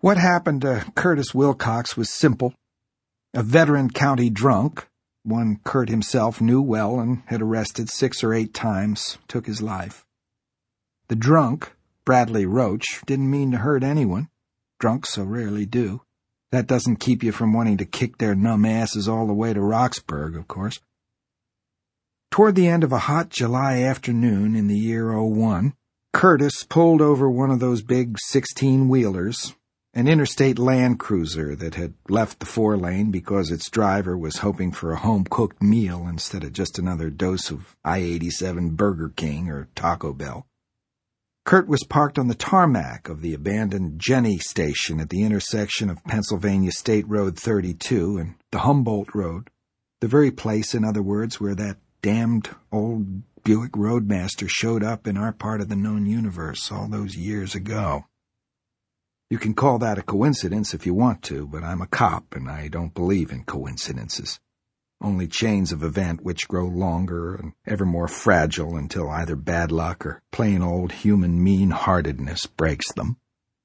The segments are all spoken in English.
What happened to Curtis Wilcox was simple. A veteran county drunk, one Kurt himself knew well and had arrested 6 or 8 times, took his life. The drunk, Bradley Roach, didn't mean to hurt anyone. Drunks so rarely do. That doesn't keep you from wanting to kick their numb asses all the way to Roxburgh, of course. Toward the end of a hot July afternoon in the year '01, Curtis pulled over one of those big 16-wheelers, an interstate Land Cruiser that had left the 4-lane because its driver was hoping for a home-cooked meal instead of just another dose of I-87 Burger King or Taco Bell. Kurt was parked on the tarmac of the abandoned Jenny station at the intersection of Pennsylvania State Road 32 and the Humboldt Road, the very place, in other words, where that damned old Buick Roadmaster showed up in our part of the known universe all those years ago. You can call that a coincidence if you want to, but I'm a cop and I don't believe in coincidences. Only chains of event which grow longer and ever more fragile until either bad luck or plain old human mean-heartedness breaks them.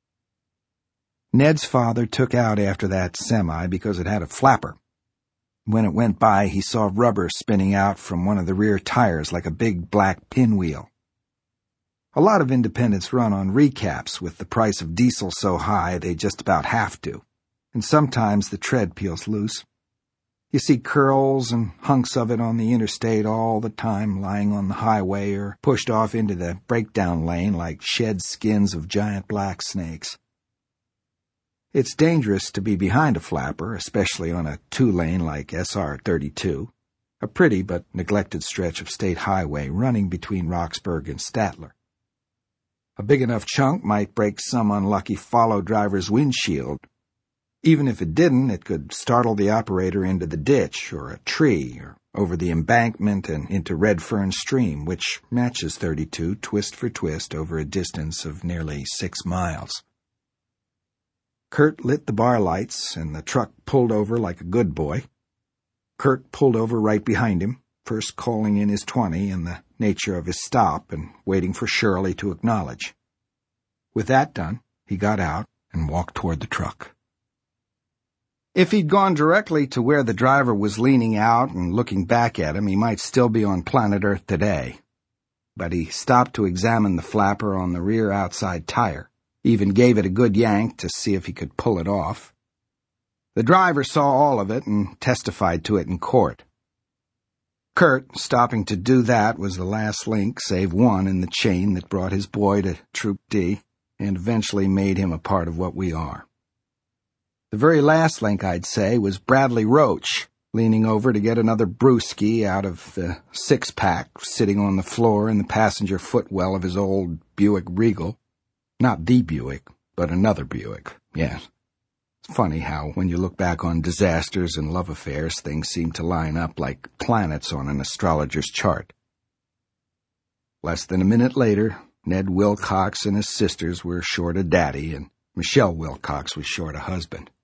Ned's father took out after that semi because it had a flapper. When it went by, he saw rubber spinning out from one of the rear tires like a big black pinwheel. A lot of independents run on recaps with the price of diesel so high they just about have to, and sometimes the tread peels loose. You see curls and hunks of it on the interstate all the time, lying on the highway or pushed off into the breakdown lane like shed skins of giant black snakes. It's dangerous to be behind a flapper, especially on a 2-lane like SR 32, a pretty but neglected stretch of state highway running between Roxburgh and Statler. A big enough chunk might break some unlucky follow driver's windshield. Even if it didn't, it could startle the operator into the ditch or a tree or over the embankment and into Red Fern Stream, which matches 32 twist for twist over a distance of nearly 6 miles. Kurt lit the bar lights and the truck pulled over like a good boy. Kurt pulled over right behind him, first calling in his 20 and the nature of his stop and waiting for Shirley to acknowledge. With that done, he got out and walked toward the truck. If he'd gone directly to where the driver was leaning out and looking back at him, he might still be on planet Earth today. But he stopped to examine the flapper on the rear outside tire, even gave it a good yank to see if he could pull it off. The driver saw all of it and testified to it in court. Kurt, stopping to do that, was the last link, save one, in the chain that brought his boy to Troop D and eventually made him a part of what we are. The very last link, I'd say, was Bradley Roach, leaning over to get another brewski out of the 6-pack sitting on the floor in the passenger footwell of his old Buick Regal. Not the Buick, but another Buick, yes. It's funny how, when you look back on disasters and love affairs, things seem to line up like planets on an astrologer's chart. Less than a minute later, Ned Wilcox and his sisters were short a daddy, and Michelle Wilcox was short a husband.